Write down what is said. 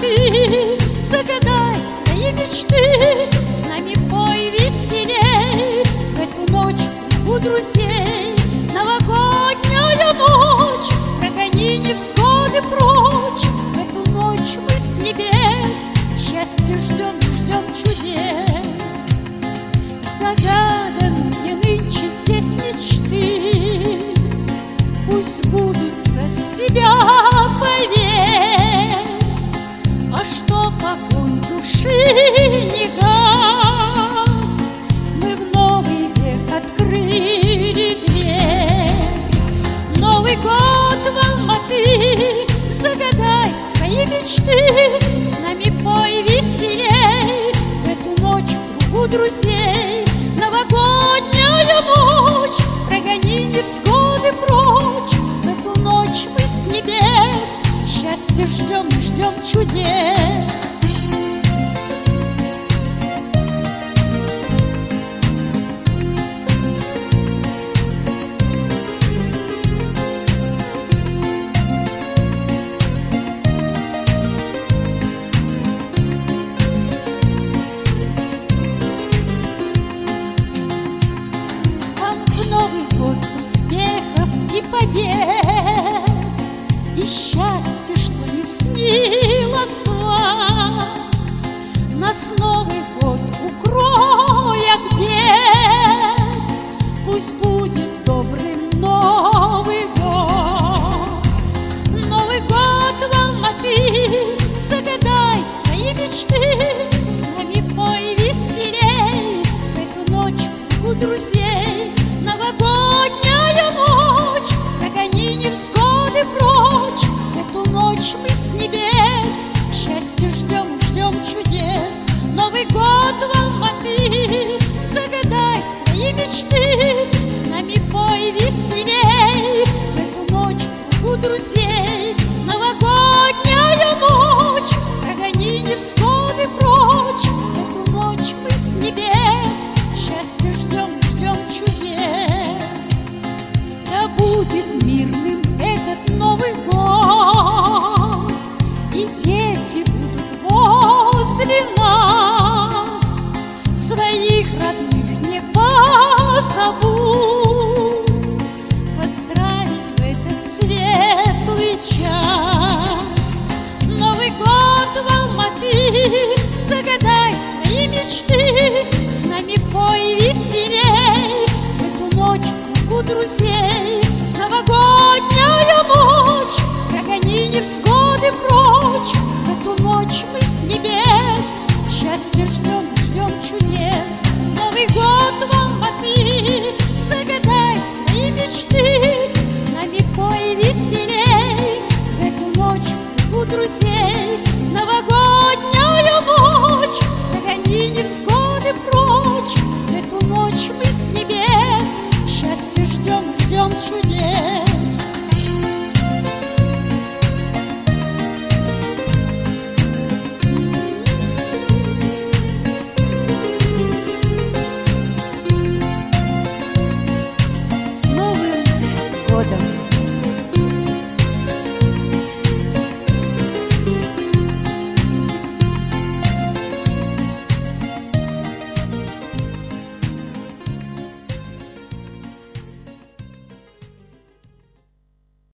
Алматы, загадай свои мечты, с нами пой веселей. В эту ночь у друзей новогодняя ночь, прогони невзгоды прочь. В эту ночь мы с небес счастья ждем, ждем чудес. Загаданные нынче здесь мечты, пусть сбудутся в себя, поверь. А что огонь души не гас, мы в новый век открыли дверь. Новый год в Алматы, загадай свои мечты, с нами пой веселей. В эту ночь в кругу друзей новогодняя ночь, прогони невзгоды прочь. В эту ночь мы с небес счастья ждем, ждем чудес. Новый год успехов и побед, и счастье, что не снилось вам. Нас Новый год укрой от бед, пусть будет добрым Новый год. Новый год в Алматы, загадай свои мечты, с нами пой веселей. В эту ночь у друзей новогодняя ночь, прогони невзгоды прочь. В эту ночь мы с небес счастья ждем, ждем чудес. Новый год в Алматы, загадай свои мечты, с нами пой веселей. В эту ночь у друзей новогодняя ночь, прогони невзгоды прочь. В эту ночь мы с небес счастья ждем, ждем чудес. Да будет мирным этот Новый год, и дети будут возле нас, своих родных не позовут, поздравить в этот светлый час. Новый год в Алматы, загадай свои мечты, с нами пой веселей. В эту ночь в кругу друзей